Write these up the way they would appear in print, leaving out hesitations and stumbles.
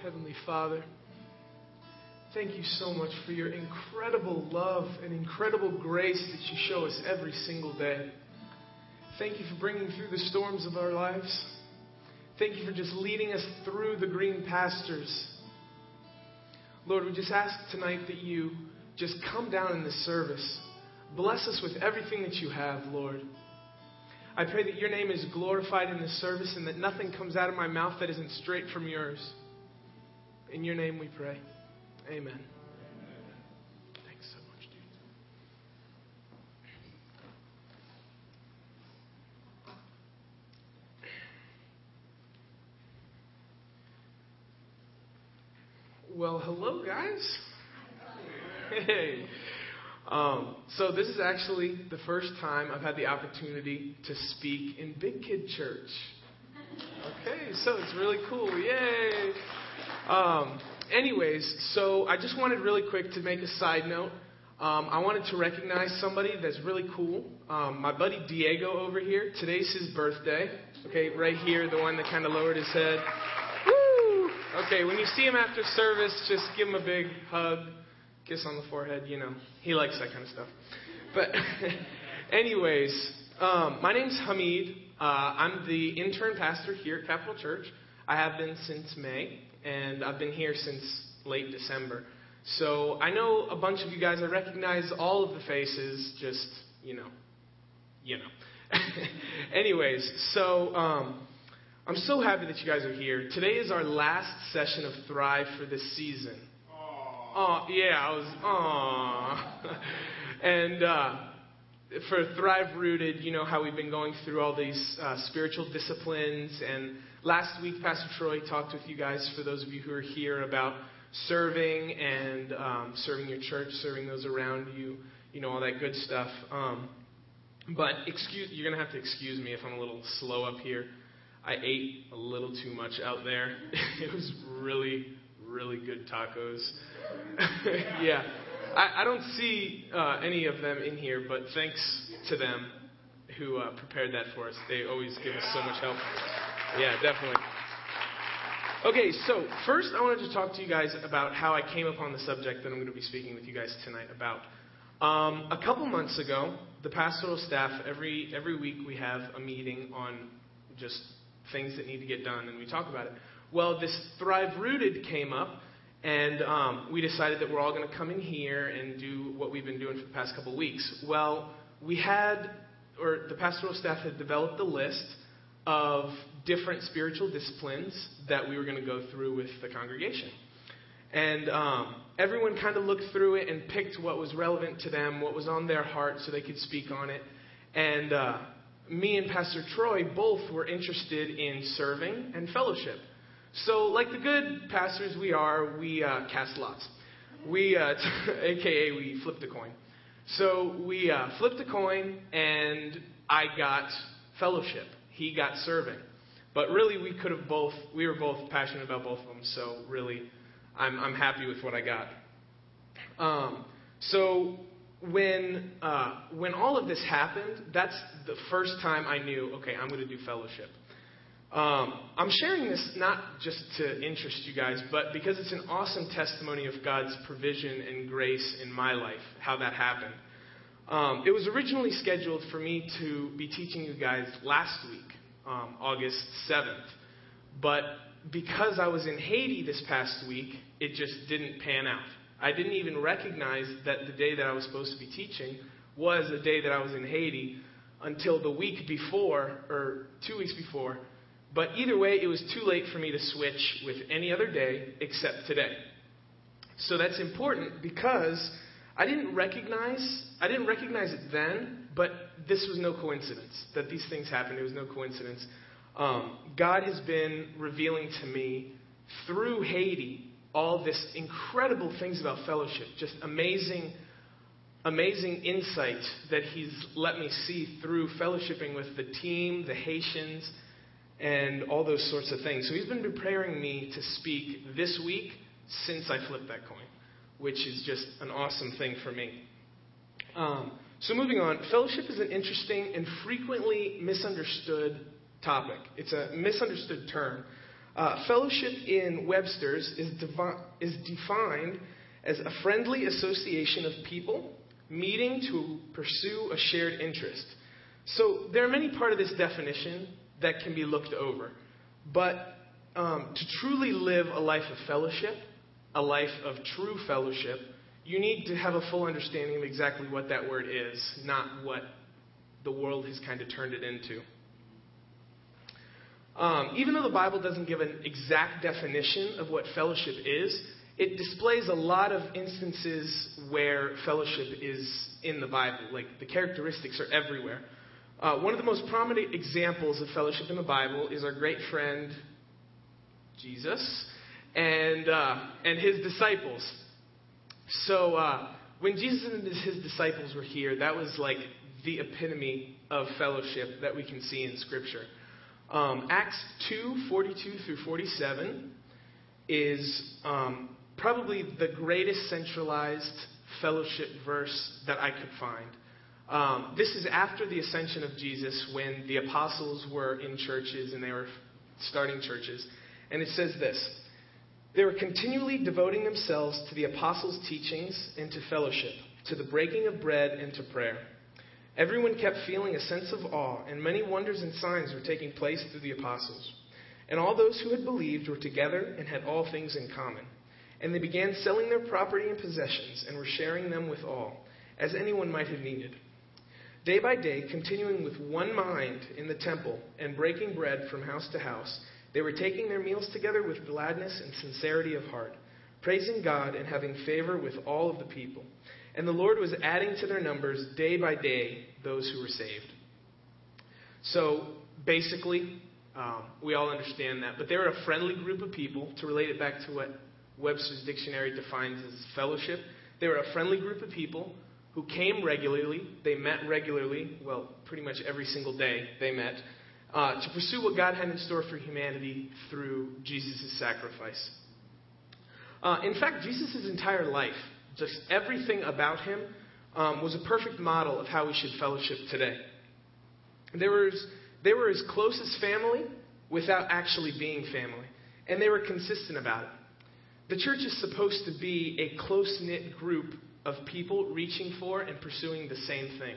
Heavenly Father, thank you so much for your incredible love and incredible grace that you show us every single day. Thank you for bringing through the storms of our lives. Thank you for just leading us through the green pastures. Lord, we just ask tonight that you just come down in this service. Bless us with everything that you have, Lord. I pray that your name is glorified in this service and that nothing comes out of my mouth that isn't straight from yours. In your name we pray. Amen. Thanks so much, dude. Well, hello, guys. Hey. So this is actually the first time I've had the opportunity to speak in Big Kid Church. Okay, so it's really cool. Yay! Anyways, so I just wanted really quick to make a side note. I wanted to recognize somebody that's really cool. My buddy Diego over here. Today's his birthday. Okay, right here, the one that kind of lowered his head. Woo! Okay, when you see him after service, just give him a big hug. Kiss on the forehead, you know. He likes that kind of stuff. But anyways, my name's Hamid. I'm the intern pastor here at Capital Church. I have been since May, and I've been here since late December. So I know a bunch of you guys. I recognize all of the faces, just, you know. Anyways, so I'm so happy that you guys are here. Today is our last session of Thrive for this season. Oh, yeah, And for Thrive Rooted, you know how we've been going through all these spiritual disciplines. And last week, Pastor Troy talked with you guys, for those of you who are here, about serving and serving your church, serving those around you, you know, all that good stuff. But you're going to have to excuse me if I'm a little slow up here. I ate a little too much out there. It was really, really good tacos. Yeah. I don't see any of them in here, but thanks to them who prepared that for us. They always give us so much help. Yeah, definitely. Okay, so first I wanted to talk to you guys about how I came upon the subject that I'm going to be speaking with you guys tonight about. A couple months ago, the pastoral staff, every week we have a meeting on just things that need to get done, and we talk about it. Well, this Thrive Rooted came up, and we decided that we're all going to come in here and do what we've been doing for the past couple weeks. Well, the pastoral staff had developed a list of different spiritual disciplines that we were going to go through with the congregation. And everyone kind of looked through it and picked what was relevant to them, what was on their heart, so they could speak on it. And me and Pastor Troy both were interested in serving and fellowship. So, like the good pastors we are, we cast lots. AKA, we flipped a coin. So, we flipped a coin, and I got fellowship. He got serving. But really, we were both passionate about both of them. So, really, I'm happy with what I got. So, when all of this happened, that's the first time I knew, okay, I'm going to do fellowship. I'm sharing this not just to interest you guys, but because it's an awesome testimony of God's provision and grace in my life, how that happened. It was originally scheduled for me to be teaching you guys last week, August 7th. But because I was in Haiti this past week, it just didn't pan out. I didn't even recognize that the day that I was supposed to be teaching was the day that I was in Haiti until the week before, or 2 weeks before. But either way, it was too late for me to switch with any other day except today. So that's important because I didn't recognize it then, but this was no coincidence that these things happened. It was no coincidence. God has been revealing to me through Haiti all this incredible things about fellowship, just amazing insight that He's let me see through fellowshipping with the team, the Haitians, and all those sorts of things. So He's been preparing me to speak this week since I flipped that coin, which is just an awesome thing for me. So moving on, fellowship is an interesting and frequently misunderstood topic. It's a misunderstood term. Fellowship in Webster's is defined as a friendly association of people meeting to pursue a shared interest. So there are many parts of this definition that can be looked over. But to truly live a life of fellowship, a life of true fellowship, you need to have a full understanding of exactly what that word is, not what the world has kind of turned it into. Even though the Bible doesn't give an exact definition of what fellowship is, it displays a lot of instances where fellowship is in the Bible. Like, the characteristics are everywhere. One of the most prominent examples of fellowship in the Bible is our great friend Jesus and his disciples. So when Jesus and his disciples were here, that was like the epitome of fellowship that we can see in Scripture. Acts 2:42 through 47 is probably the greatest centralized fellowship verse that I could find. This is after the ascension of Jesus, when the apostles were in churches and they were starting churches. And it says this: "They were continually devoting themselves to the apostles' teachings and to fellowship, to the breaking of bread and to prayer. Everyone kept feeling a sense of awe, and many wonders and signs were taking place through the apostles. And all those who had believed were together and had all things in common. And they began selling their property and possessions and were sharing them with all, as anyone might have needed. Day by day, continuing with one mind in the temple and breaking bread from house to house, they were taking their meals together with gladness and sincerity of heart, praising God and having favor with all of the people. And the Lord was adding to their numbers day by day those who were saved." So basically, we all understand that. But they were a friendly group of people. To relate it back to what Webster's dictionary defines as fellowship, they were a friendly group of people who came regularly. They met regularly. Well, pretty much every single day they met, to pursue what God had in store for humanity through Jesus' sacrifice. In fact, Jesus' entire life, just everything about him, was a perfect model of how we should fellowship today. They were his closest family without actually being family. And they were consistent about it. The church is supposed to be a close-knit group of people reaching for and pursuing the same thing.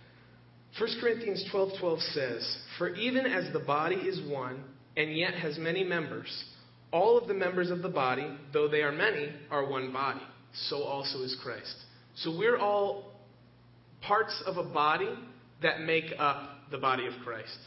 1 Corinthians 12:12 says, "For even as the body is one, and yet has many members, all of the members of the body, though they are many, are one body. So also is Christ." So we're all parts of a body that make up the body of Christ.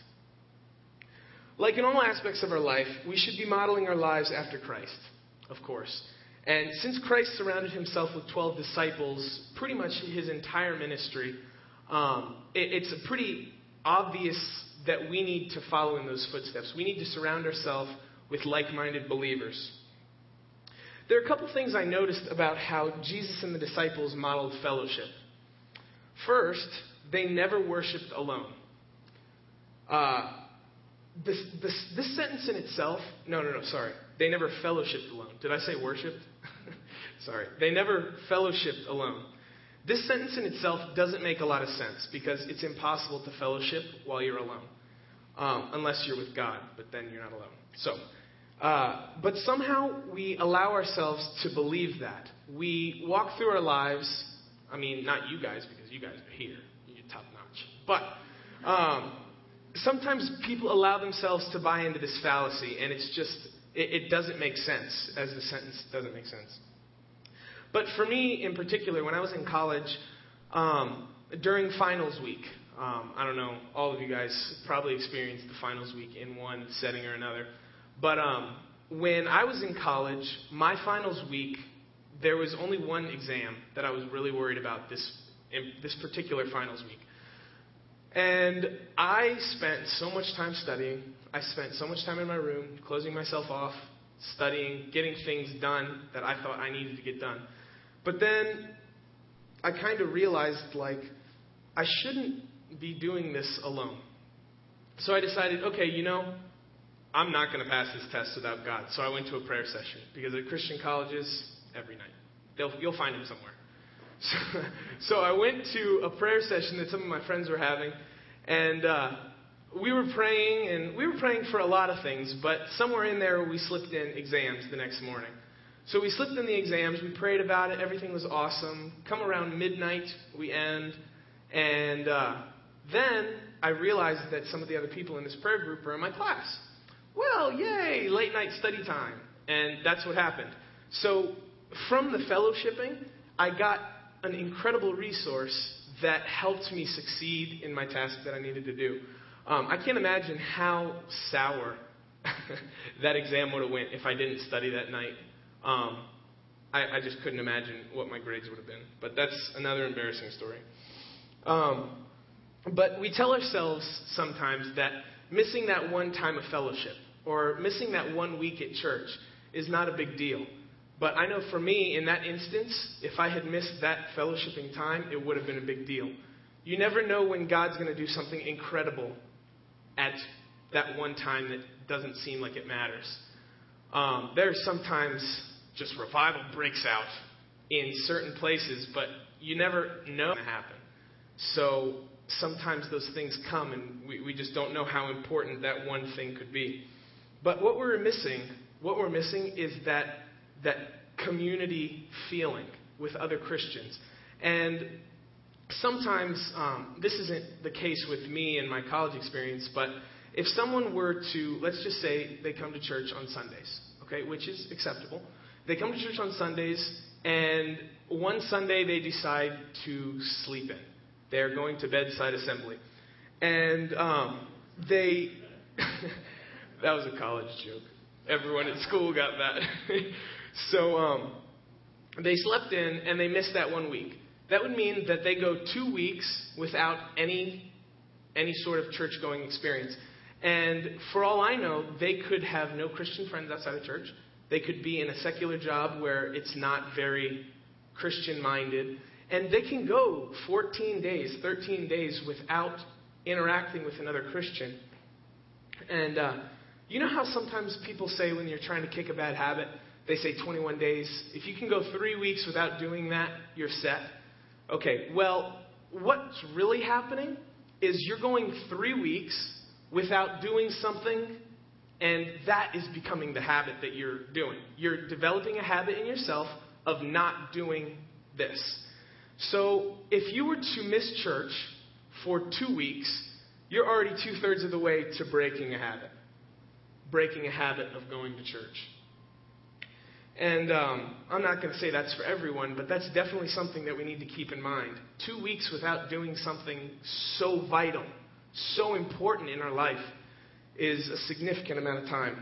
Like in all aspects of our life, we should be modeling our lives after Christ, of course. And since Christ surrounded himself with 12 disciples pretty much his entire ministry, it's pretty obvious that we need to follow in those footsteps. We need to surround ourselves with like-minded believers. There are a couple things I noticed about how Jesus and the disciples modeled fellowship. First, they never worshipped alone. This sentence in itself, sorry. They never fellowshipped alone. Did I say worshipped? Sorry. They never fellowshipped alone. This sentence in itself doesn't make a lot of sense because it's impossible to fellowship while you're alone. Unless you're with God, but then you're not alone. So, but somehow we allow ourselves to believe that. We walk through our lives, I mean, not you guys, because you guys are here. You're top notch. But sometimes people allow themselves to buy into this fallacy, and it's just, it doesn't make sense, as the sentence doesn't make sense. But for me in particular, when I was in college, during finals week, I don't know, all of you guys probably experienced the finals week in one setting or another. But when I was in college, my finals week, there was only one exam that I was really worried about this particular finals week. And I spent so much time studying. I spent so much time in my room, closing myself off, studying, getting things done that I thought I needed to get done. But then I kind of realized, I shouldn't be doing this alone. So I decided, okay, I'm not going to pass this test without God. So I went to a prayer session, because at Christian colleges, every night, you'll find him somewhere. So I went to a prayer session that some of my friends were having, and we were praying for a lot of things, but somewhere in there we slipped in exams the next morning. So we slipped in the exams, we prayed about it, everything was awesome. Come around midnight, we end, and then I realized that some of the other people in this prayer group are in my class. Well, yay, late night study time. And that's what happened. So from the fellowshipping, I got an incredible resource that helped me succeed in my task that I needed to do. I can't imagine how sour that exam would have went if I didn't study that night. I just couldn't imagine what my grades would have been. But that's another embarrassing story. But we tell ourselves sometimes that missing that one time of fellowship or missing that 1 week at church is not a big deal. But I know for me, in that instance, if I had missed that fellowshipping time, it would have been a big deal. You never know when God's going to do something incredible at that one time that doesn't seem like it matters. There's sometimes just revival breaks out in certain places, but you never know what's going to happen. So sometimes those things come, and we just don't know how important that one thing could be. But what we're missing is that community feeling with other Christians. And sometimes this isn't the case with me and my college experience, but if someone were to, let's just say they come to church on Sundays, okay, which is acceptable. They come to church on Sundays, and one Sunday they decide to sleep in. They're going to bedside assembly. And they... That was a college joke. Everyone at school got that. So they slept in, and they missed that 1 week. That would mean that they go 2 weeks without any sort of church-going experience. And for all I know, they could have no Christian friends outside of church. They could be in a secular job where it's not very Christian-minded. And they can go 14 days, 13 days without interacting with another Christian. And you know how sometimes people say when you're trying to kick a bad habit, they say 21 days. If you can go 3 weeks without doing that, you're set. Okay, well, what's really happening is you're going 3 weeks without doing something, and that is becoming the habit that you're doing. You're developing a habit in yourself of not doing this. So if you were to miss church for 2 weeks, you're already 2/3 of the way to breaking a habit. Breaking a habit of going to church. And I'm not going to say that's for everyone, but that's definitely something that we need to keep in mind. 2 weeks without doing something so vital, so important in our life, is a significant amount of time.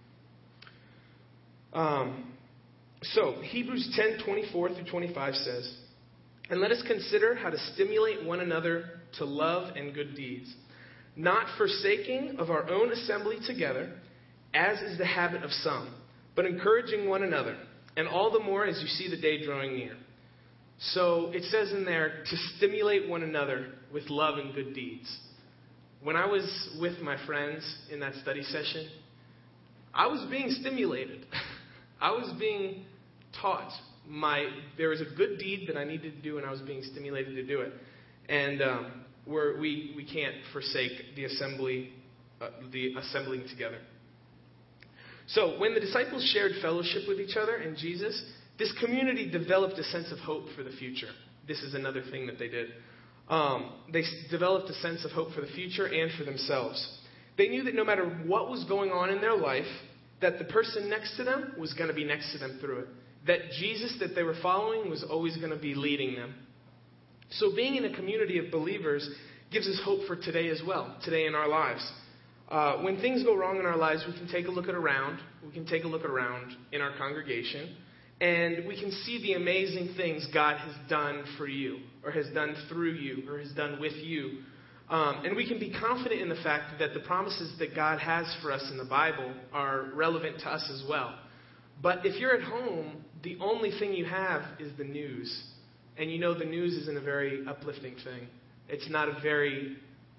So Hebrews 10:24-25 says, "And let us consider how to stimulate one another to love and good deeds, not forsaking of our own assembly together, as is the habit of some, but encouraging one another, and all the more as you see the day drawing near." So it says in there to stimulate one another with love and good deeds. When I was with my friends in that study session, I was being stimulated. I was being taught. There was a good deed that I needed to do, and I was being stimulated to do it. And we can't forsake the assembling together. So when the disciples shared fellowship with each other and Jesus, this community developed a sense of hope for the future. This is another thing that they did. They developed a sense of hope for the future and for themselves. They knew that no matter what was going on in their life, that the person next to them was going to be next to them through it. That Jesus that they were following was always going to be leading them. So being in a community of believers gives us hope for today as well, today in our lives. When things go wrong in our lives, we can take a look around. We can take a look around in our congregation, and we can see the amazing things God has done for you, or has done through you, or has done with you. And we can be confident in the fact that the promises that God has for us in the Bible are relevant to us as well. But if you're at home, the only thing you have is the news. And you know the news isn't a very uplifting thing. It's not a very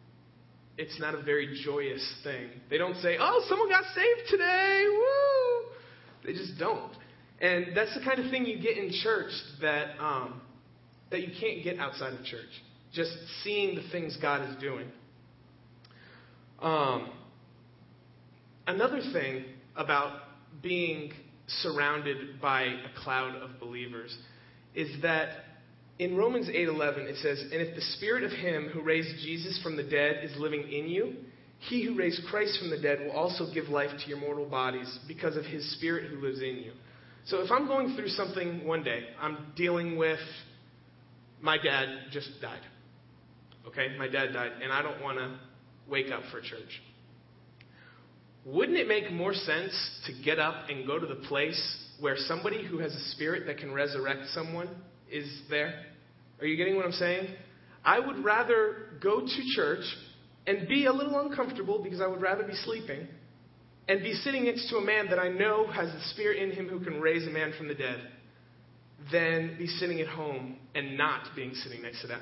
joyous thing. They don't say, "Oh, someone got saved today, woo!" They just don't. And that's the kind of thing you get in church that you can't get outside of church. Just seeing the things God is doing. Another thing about being surrounded by a cloud of believers is that in Romans 8:11 it says, "And if the spirit of him who raised Jesus from the dead is living in you, he who raised Christ from the dead will also give life to your mortal bodies because of his spirit who lives in you." So if I'm going through something one day, I'm dealing with, my dad just died. Okay, my dad died, and I don't want to wake up for church. Wouldn't it make more sense to get up and go to the place where somebody who has a spirit that can resurrect someone is there? Are you getting what I'm saying? I would rather go to church and be a little uncomfortable because I would rather be sleeping and be sitting next to a man that I know has the spirit in him who can raise a man from the dead than be sitting at home and not being sitting next to that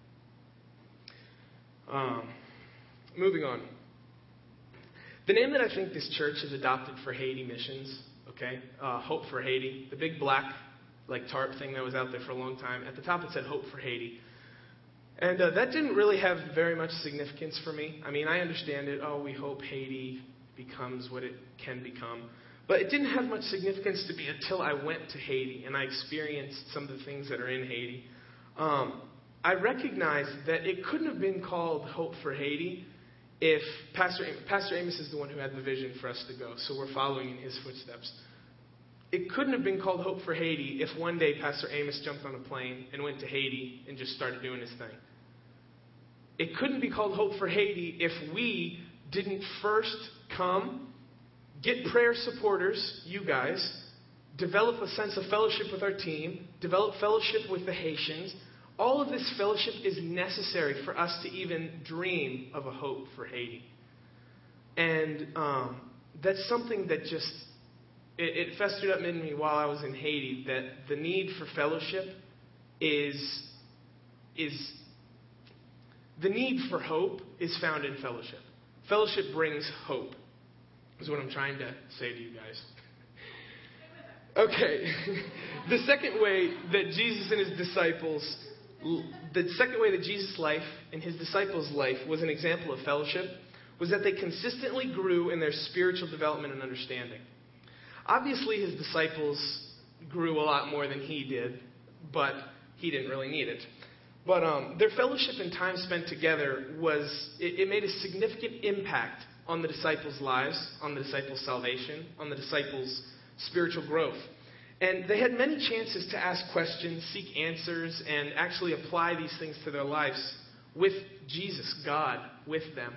man. Moving on. The name that I think this church has adopted for Haiti missions, okay, Hope for Haiti, the big black tarp thing that was out there for a long time. At the top it said Hope for Haiti. And that didn't really have very much significance for me. I mean, I understand it. Oh, we hope Haiti becomes what it can become. But it didn't have much significance to me until I went to Haiti and I experienced some of the things that are in Haiti. I recognized that it couldn't have been called Hope for Haiti if Pastor Amos is the one who had the vision for us to go, so we're following in his footsteps. It couldn't have been called Hope for Haiti if one day Pastor Amos jumped on a plane and went to Haiti and just started doing his thing. It couldn't be called Hope for Haiti if we didn't first come, get prayer supporters, you guys, develop a sense of fellowship with our team, develop fellowship with the Haitians. All of this fellowship is necessary for us to even dream of a hope for Haiti. And that's something that just, it festered up in me while I was in Haiti, that the need for fellowship is the need for hope is found in fellowship. Fellowship brings hope, is what I'm trying to say to you guys. Okay. The second way that Jesus and his disciples, the second way that Jesus' life and his disciples' life was an example of fellowship was that they consistently grew in their spiritual development and understanding. Obviously, his disciples grew a lot more than he did, but he didn't really need it. But their fellowship and time spent together it made a significant impact on the disciples' lives, on the disciples' salvation, on the disciples' spiritual growth. And they had many chances to ask questions, seek answers, and actually apply these things to their lives with Jesus, God, with them.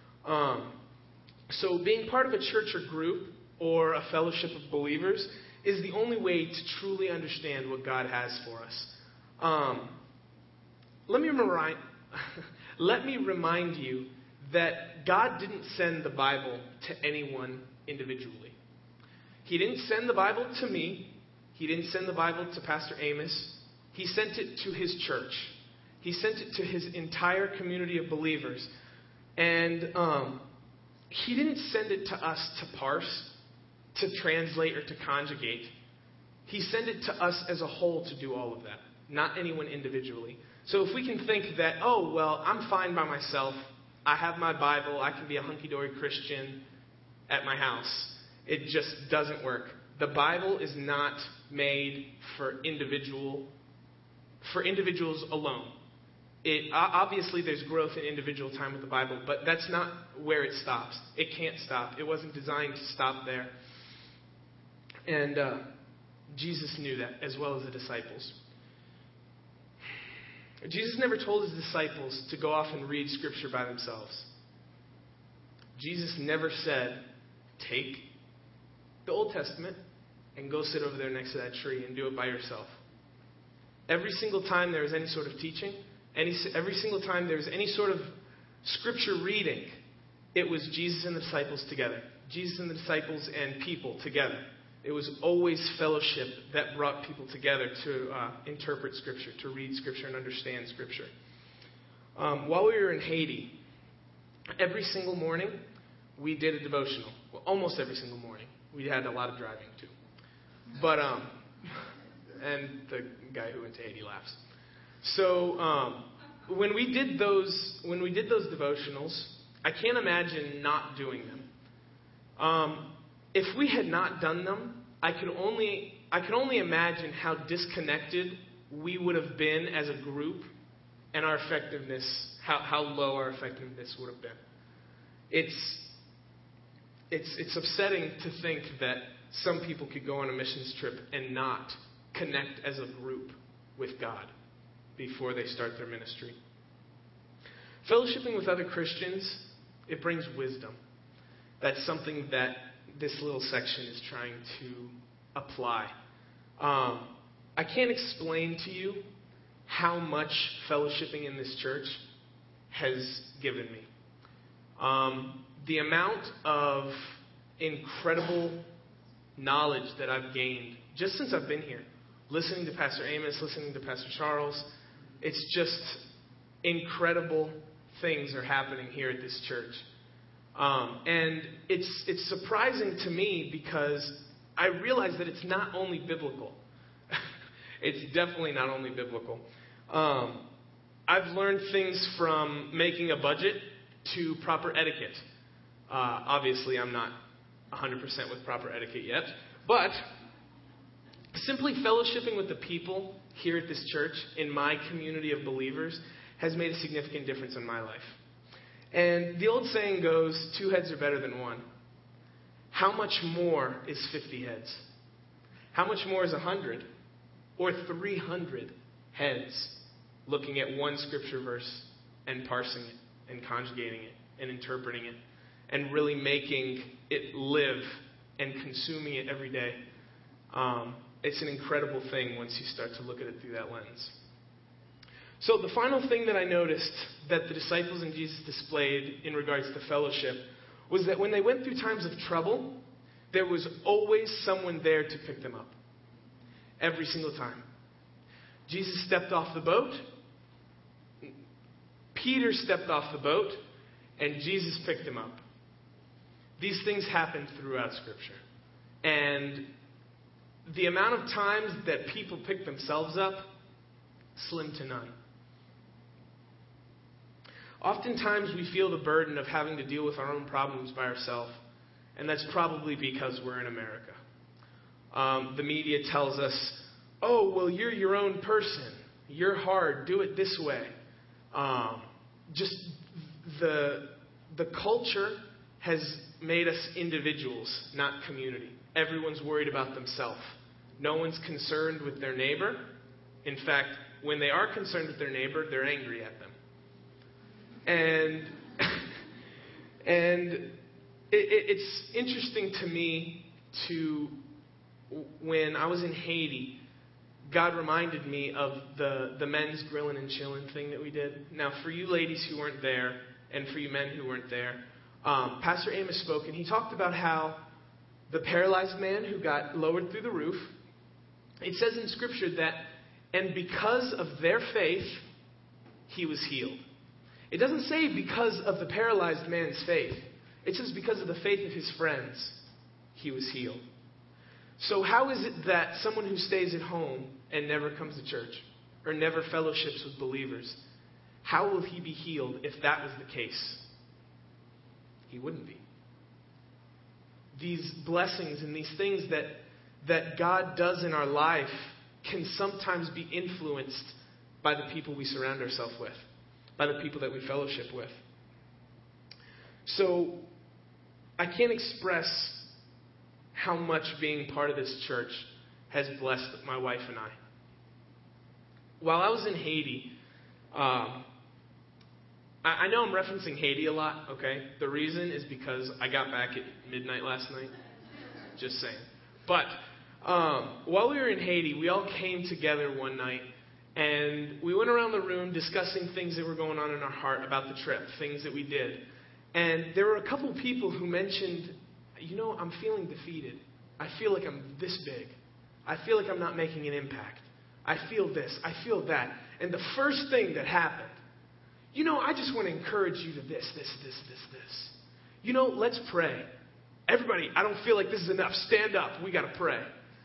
So being part of a church or group or a fellowship of believers is the only way to truly understand what God has for us. Let me remind you that God didn't send the Bible to anyone individually. He didn't send the Bible to me. He didn't send the Bible to Pastor Amos. He sent it to his church. He sent it to his entire community of believers. And he didn't send it to us to parse, to translate, or to conjugate. He sent it to us as a whole to do all of that, not anyone individually. So if we can think that, oh, well, I'm fine by myself. I have my Bible. I can be a hunky-dory Christian at my house. It just doesn't work. The Bible is not made for individuals alone. Obviously, there's growth in individual time with the Bible, but that's not where it stops. It can't stop. It wasn't designed to stop there. And Jesus knew that, as well as the disciples. Jesus never told his disciples to go off and read Scripture by themselves. Jesus never said, take the Old Testament and go sit over there next to that tree and do it by yourself. Every single time there was any sort of teaching, every single time there was any sort of Scripture reading, it was Jesus and the disciples together. Jesus and the disciples and people together. It was always fellowship that brought people together to interpret Scripture, to read Scripture and understand Scripture. While we were in Haiti, every single morning we did a devotional. Well, almost every single morning. We had a lot of driving too. But, and the guy who went to Haiti laughs. So, when we did those devotionals, I can't imagine not doing them. If we had not done them, I could only imagine how disconnected we would have been as a group, and our effectiveness, how low our effectiveness would have been. It's upsetting to think that some people could go on a missions trip and not connect as a group with God before they start their ministry. Fellowshipping with other Christians, it brings wisdom. That's something that this little section is trying to apply. I can't explain to you how much fellowshipping in this church has given me. The amount of incredible knowledge that I've gained just since I've been here, listening to Pastor Amos, listening to Pastor Charles, it's just incredible things are happening here at this church. And it's surprising to me because I realize that it's not only biblical. It's definitely not only biblical. I've learned things from making a budget to proper etiquette. Obviously, I'm not 100% with proper etiquette yet. But simply fellowshipping with the people here at this church, in my community of believers, has made a significant difference in my life. And the old saying goes, 2 heads are better than 1. How much more is 50 heads? How much more is 100 or 300 heads looking at one scripture verse and parsing it and conjugating it and interpreting it and really making it live and consuming it every day? It's an incredible thing once you start to look at it through that lens. So the final thing that I noticed that the disciples and Jesus displayed in regards to fellowship was that when they went through times of trouble, there was always someone there to pick them up. Every single time. Jesus stepped off the boat. Peter stepped off the boat. And Jesus picked him up. These things happen throughout Scripture. And the amount of times that people pick themselves up, slim to none. Oftentimes we feel the burden of having to deal with our own problems by ourselves, and that's probably because we're in America. The media tells us, oh, well, you're your own person. You're hard. Do it this way. Just the culture has made us individuals, not community. Everyone's worried about themselves. No one's concerned with their neighbor. In fact, when they are concerned with their neighbor, they're angry at them. And it's interesting to me when I was in Haiti, God reminded me of the men's grilling and chilling thing that we did. Now, for you ladies who weren't there, and for you men who weren't there, Pastor Amos spoke, and he talked about how the paralyzed man who got lowered through the roof, it says in Scripture that, and because of their faith, he was healed. It doesn't say because of the paralyzed man's faith. It says because of the faith of his friends, he was healed. So how is it that someone who stays at home and never comes to church or never fellowships with believers, how will he be healed if that was the case? He wouldn't be. These blessings and these things that God does in our life can sometimes be influenced by the people we surround ourselves with, by the people that we fellowship with. So I can't express how much being part of this church has blessed my wife and I. While I was in Haiti, I know I'm referencing Haiti a lot, okay? The reason is because I got back at midnight last night. Just saying. But while we were in Haiti, we all came together one night, and we went around the room discussing things that were going on in our heart about the trip, things that we did. And there were a couple people who mentioned, I'm feeling defeated. I feel like I'm this big. I feel like I'm not making an impact. I feel this. I feel that. And the first thing that happened, I just want to encourage you to this. Let's pray. Everybody, I don't feel like this is enough. Stand up. We got to pray.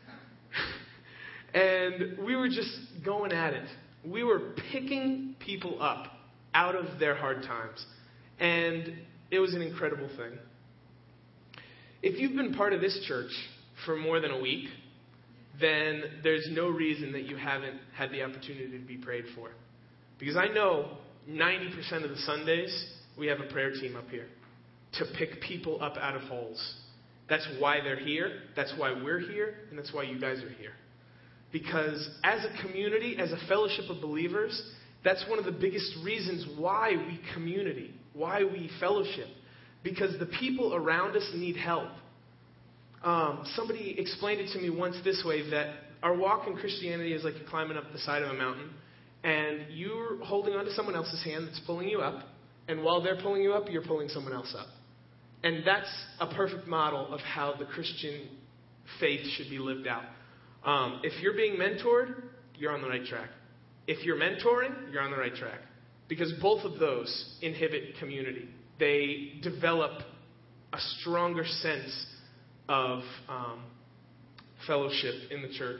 And we were just going at it. We were picking people up out of their hard times. And it was an incredible thing. If you've been part of this church for more than a week, then there's no reason that you haven't had the opportunity to be prayed for. Because I know 90% of the Sundays, we have a prayer team up here to pick people up out of holes. That's why they're here, that's why we're here, and that's why you guys are here. Because as a community, as a fellowship of believers, that's one of the biggest reasons why we community, why we fellowship. Because the people around us need help. Somebody explained it to me once this way, that our walk in Christianity is like you're climbing up the side of a mountain, and you're holding onto someone else's hand that's pulling you up, and while they're pulling you up, you're pulling someone else up. And that's a perfect model of how the Christian faith should be lived out. If you're being mentored, you're on the right track. If you're mentoring, you're on the right track. Because both of those inhibit community. They develop a stronger sense of fellowship in the church.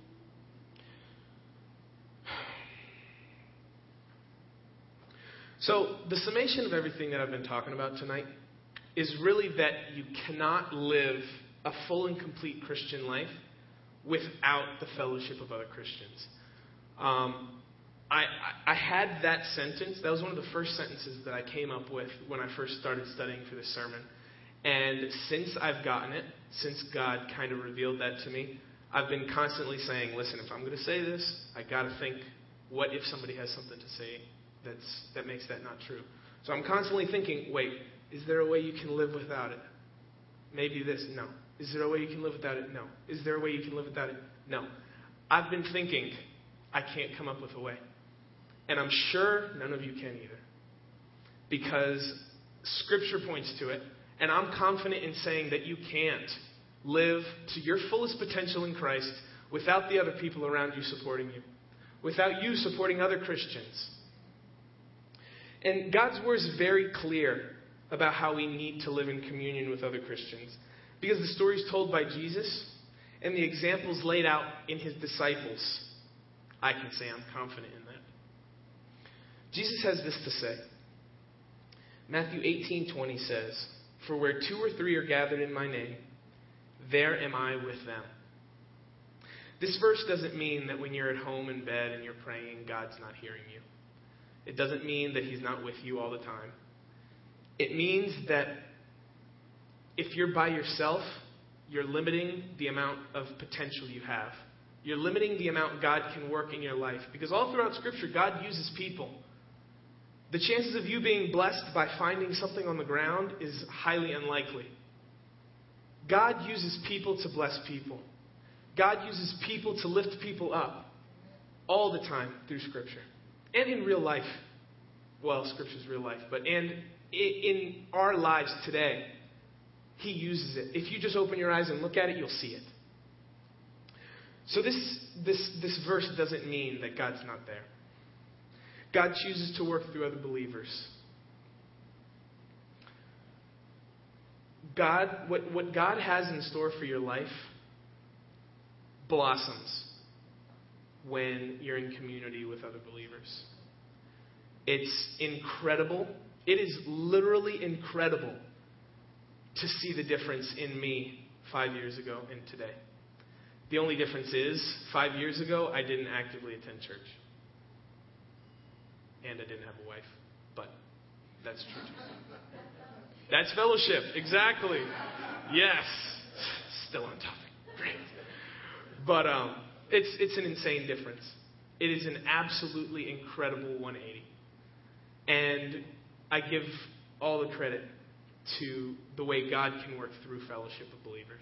So the summation of everything that I've been talking about tonight is really that you cannot live a full and complete Christian life without the fellowship of other Christians. I had that sentence. That was one of the first sentences that I came up with when I first started studying for this sermon. And since I've gotten it, since God kind of revealed that to me, I've been constantly saying, listen, if I'm going to say this, I got to think, what if somebody has something to say that makes that not true? So I'm constantly thinking, wait, is there a way you can live without it? Maybe this, no. Is there a way you can live without it? No. Is there a way you can live without it? No. I've been thinking, I can't come up with a way. And I'm sure none of you can either. Because Scripture points to it, and I'm confident in saying that you can't live to your fullest potential in Christ without the other people around you supporting you, without you supporting other Christians. And God's word is very clear about how we need to live in communion with other Christians. Because the stories told by Jesus and the examples laid out in his disciples, I can say I'm confident in that. Jesus has this to say. Matthew 18:20 says, "For where 2 or 3 are gathered in my name, there am I with them." This verse doesn't mean that when you're at home in bed and you're praying, God's not hearing you. It doesn't mean that he's not with you all the time. It means that if you're by yourself, you're limiting the amount of potential you have. You're limiting the amount God can work in your life. Because all throughout Scripture, God uses people. The chances of you being blessed by finding something on the ground is highly unlikely. God uses people to bless people. God uses people to lift people up all the time through Scripture. And in real life. Well, Scripture's real life. And in our lives today, he uses it. If you just open your eyes and look at it, you'll see it. So this verse doesn't mean that God's not there. God chooses to work through other believers. What God has in store for your life blossoms when you're in community with other believers. It's incredible. It is literally incredible to see the difference in me 5 years ago and today. The only difference is, 5 years ago, I didn't actively attend church. And I didn't have a wife. But that's true too. That's fellowship. Exactly. Yes. Still on topic. Great. But it's an insane difference. It is an absolutely incredible 180. And I give all the credit to the way God can work through fellowship of believers.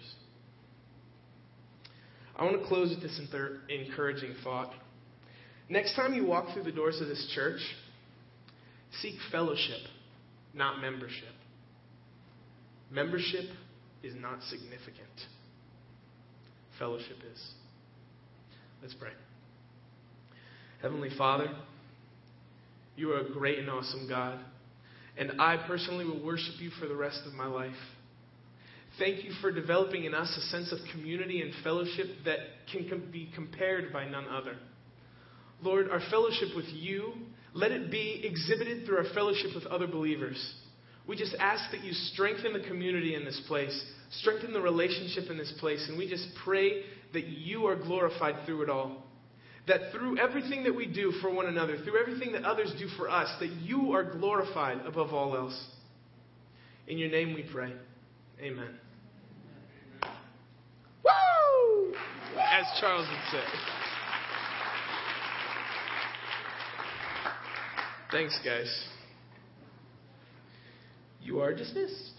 I want to close with this encouraging thought. Next time you walk through the doors of this church, seek fellowship, not membership. Membership is not significant. Fellowship is. Let's pray. Heavenly Father, you are a great and awesome God, and I personally will worship you for the rest of my life. Thank you for developing in us a sense of community and fellowship that can be compared by none other. Lord, our fellowship with you, let it be exhibited through our fellowship with other believers. We just ask that you strengthen the community in this place, strengthen the relationship in this place, and we just pray that you are glorified through it all. That through everything that we do for one another, through everything that others do for us, that you are glorified above all else. In your name we pray. Amen. Woo! As Charles would say. Thanks, guys. You are dismissed.